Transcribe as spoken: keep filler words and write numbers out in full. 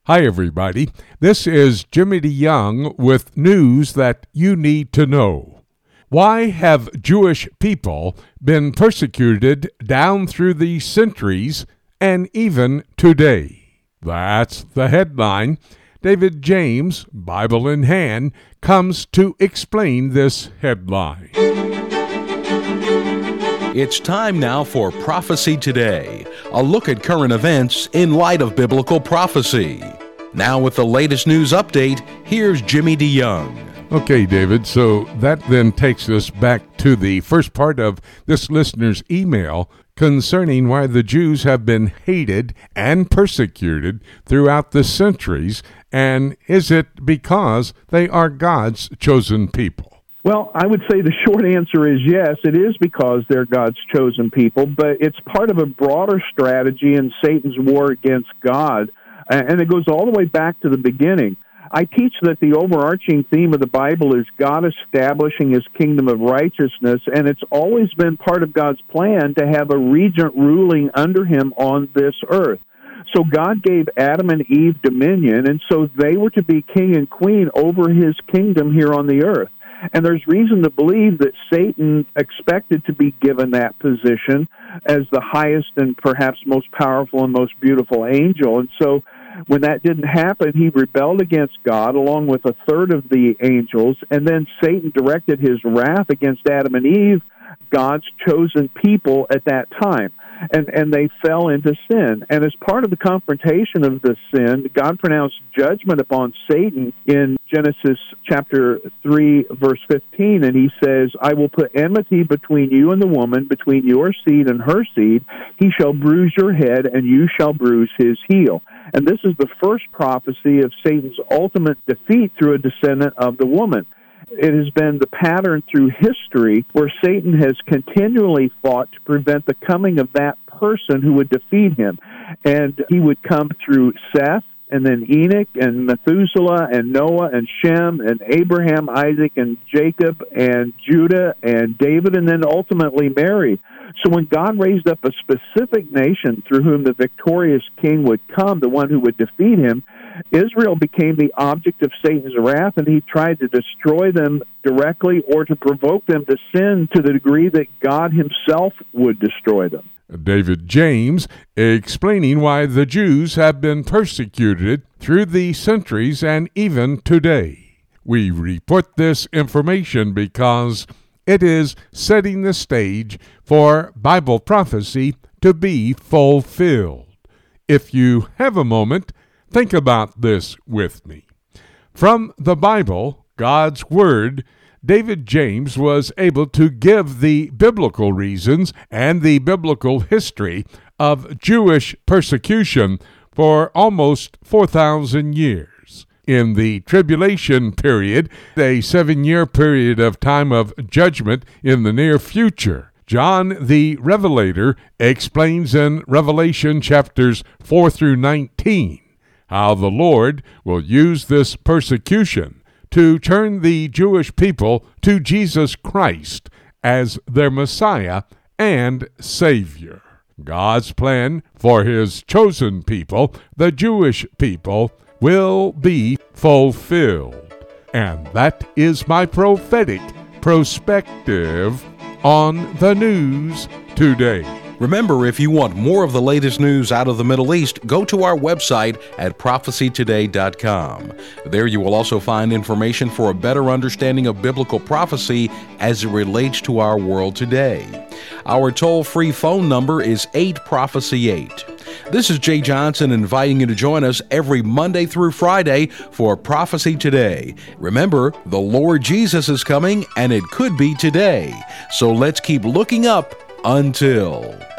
Hi, everybody. This is Jimmy DeYoung with news that you need to know. Why have Jewish people been persecuted down through the centuries and even today? That's the headline. David James, Bible in hand, comes to explain this headline. It's time now for Prophecy Today, a look at current events in light of biblical prophecy. Now with the latest news update, here's Jimmy DeYoung. Okay, David, so that then takes us back to the first part of this listener's email concerning why the Jews have been hated and persecuted throughout the centuries, and is it because they are God's chosen people? Well, I would say the short answer is yes, it is because they're God's chosen people, but it's part of a broader strategy in Satan's war against God, and it goes all the way back to the beginning. I teach that the overarching theme of the Bible is God establishing his kingdom of righteousness, and it's always been part of God's plan to have a regent ruling under him on this earth. So God gave Adam and Eve dominion, and so they were to be king and queen over his kingdom here on the earth. And there's reason to believe that Satan expected to be given that position as the highest and perhaps most powerful and most beautiful angel. And so when that didn't happen, he rebelled against God along with a third of the angels, and then Satan directed his wrath against Adam and Eve, God's chosen people at that time. And and they fell into sin. And as part of the confrontation of the sin, God pronounced judgment upon Satan in Genesis chapter three, verse fifteen, and he says, I will put enmity between you and the woman, between your seed and her seed. He shall bruise your head, and you shall bruise his heel. And this is the first prophecy of Satan's ultimate defeat through a descendant of the woman. It has been the pattern through history where Satan has continually fought to prevent the coming of that person who would defeat him. And he would come through Seth, and then Enoch, and Methuselah, and Noah, and Shem, and Abraham, Isaac, and Jacob, and Judah, and David, and then ultimately Mary. So when God raised up a specific nation through whom the victorious king would come, the one who would defeat him, Israel became the object of Satan's wrath, and he tried to destroy them directly or to provoke them to sin to the degree that God himself would destroy them. David James explaining why the Jews have been persecuted through the centuries and even today. We report this information because it is setting the stage for Bible prophecy to be fulfilled. If you have a moment, think about this with me. From the Bible, God's Word, David James was able to give the biblical reasons and the biblical history of Jewish persecution for almost four thousand years. In the tribulation period, a seven-year period of time of judgment in the near future, John the Revelator explains in Revelation chapters four through nineteen how the Lord will use this persecution to turn the Jewish people to Jesus Christ as their Messiah and Savior. God's plan for his chosen people, the Jewish people, will be fulfilled. And that is my prophetic perspective on the news today. Remember, if you want more of the latest news out of the Middle East, go to our website at prophecy today dot com. There you will also find information for a better understanding of biblical prophecy as it relates to our world today. Our toll-free phone number is eight prophecy eight. This is Jay Johnson inviting you to join us every Monday through Friday for Prophecy Today. Remember, the Lord Jesus is coming, and it could be today. So let's keep looking up until...